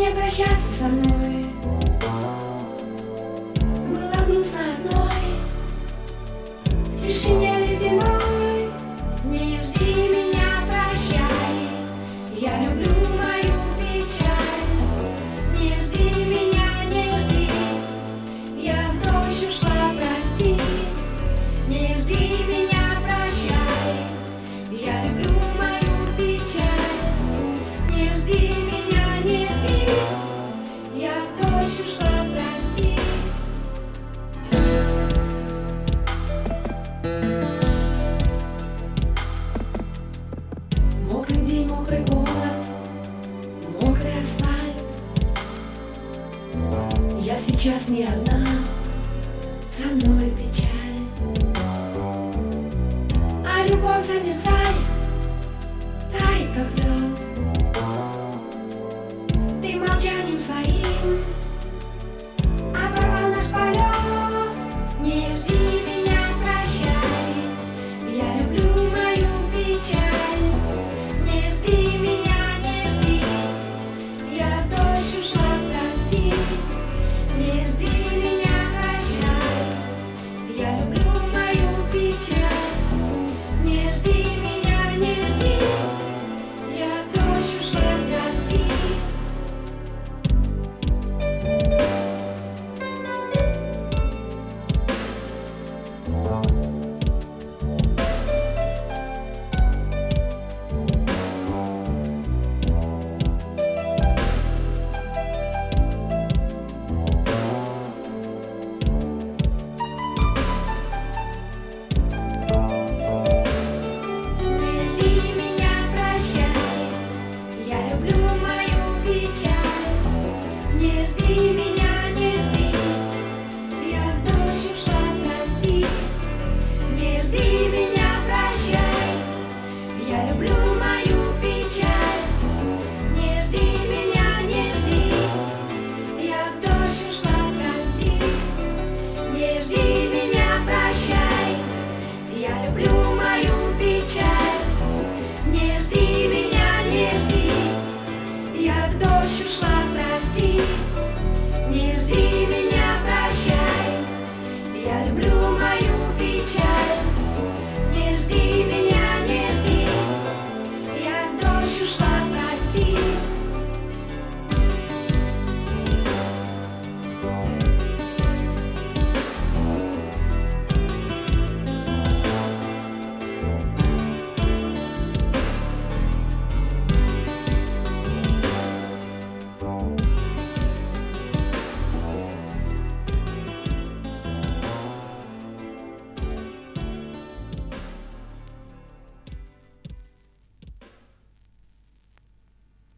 не прощаться со мной. Было грустно одной, в тишине ледяной. Не жди меня, прощай, я люблю мою печаль. Не жди меня, не жди, я в дождь ушла, прости. Не жди меня, прощай, я люблю мою печаль. Не жди меня, не жди, я в дождь ушла, прости. Мокрый день, мокрый город, мокрый асфальт. Я сейчас не одна, со мной печаль. А любовь замерзает, тает как лед. Ты молчанием своим оборвал наш полет. Не жди меня, прощай, я люблю мою печаль. Не жди меня, не жди, я в дождь ушла, прости. Не жди меня, прощай, я люблю мою печаль. Не жди меня, не жди, я в дождь ушла, прости. Не жди меня, прощай, я люблю мою печаль. Не жди меня, не жди, я в дождь ушла, прости. Не жди меня, прощай, я люблю мою печаль. Не жди меня, не жди, я в дождь ушла, прости. Не жди меня, прощай, я люблю мою печаль. Не жди меня, не жди, я в дождь ушла, прости. Не жди меня, прощай, я люблю мою печаль. Не жди меня, не жди, я в дождь ушла, прости.